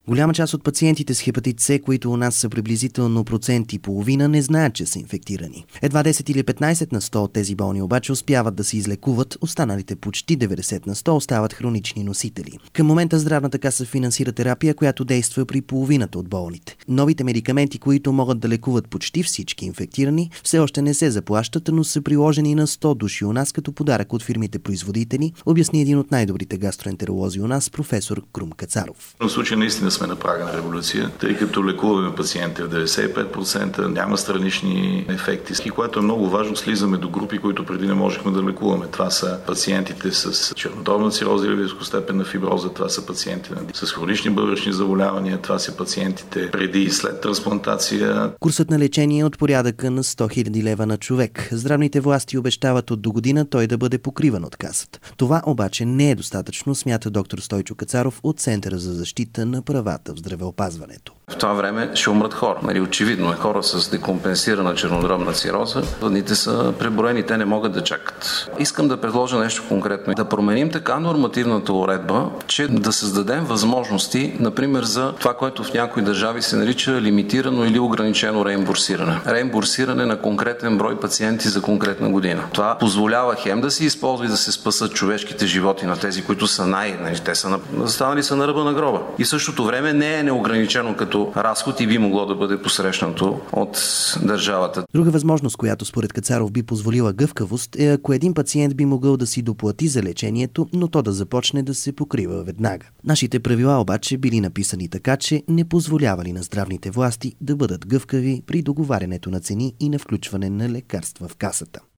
Голяма част от пациентите с хепатит С, които у нас са приблизително 1,5%, не знаят, че са инфектирани. Едва 10 или 15 на 100 от тези болни обаче успяват да се излекуват, останалите почти 90 на 100 остават хронични носители. Към момента Здравната каса финансира терапия, която действа при половината от болните. Новите медикаменти, които могат да лекуват почти всички инфектирани, все още не се заплащат, но са приложени на 100 души у нас като подарък от фирмите производители, обясни един от най-добрите гастроентеролози у нас, професор Крум Кацаров. В случай наистина сме на прага на революция, тъй като лекуваме пациенти в 95%, няма странични ефекти. И което е много важно, слизаме до групи, които преди не можехме да лекуваме. Това са пациентите с чернодробна цироза или високостепенна фиброза, това са пациенти с хронични бъбречни заболявания, това са пациентите преди и след трансплантация. Курсът на лечение е от порядъка на 100 000 лева на човек. Здравните власти обещават от до година той да бъде покриван от касата. Това обаче не е достатъчно, смята доктор Стойчо Кацаров от Центъра за защита на правата в здравеопазването. В това време ще умрат хора. Очевидно е, хора с декомпенсирана чернодробна цироза. Дните са преброени, те не могат да чакат. Искам да предложа нещо конкретно. Да променим така нормативната уредба, че да създадем възможности, например, за това, което в някои държави се нарича лимитирано или ограничено реимбурсиране. Реимбурсиране на конкретен брой пациенти за конкретна година. Това позволява хем да се използва и да се спасат човешките животи на тези, които са те са станали са на ръба на гроба. И в същото време не е неограничено като разход и би могло да бъде посрещнато от държавата. Друга възможност, която според Кацаров би позволила гъвкавост, е ако един пациент би могъл да си доплати за лечението, но то да започне да се покрива веднага. Нашите правила обаче били написани така, че не позволявали на здравните власти да бъдат гъвкави при договарянето на цени и на включване на лекарства в касата.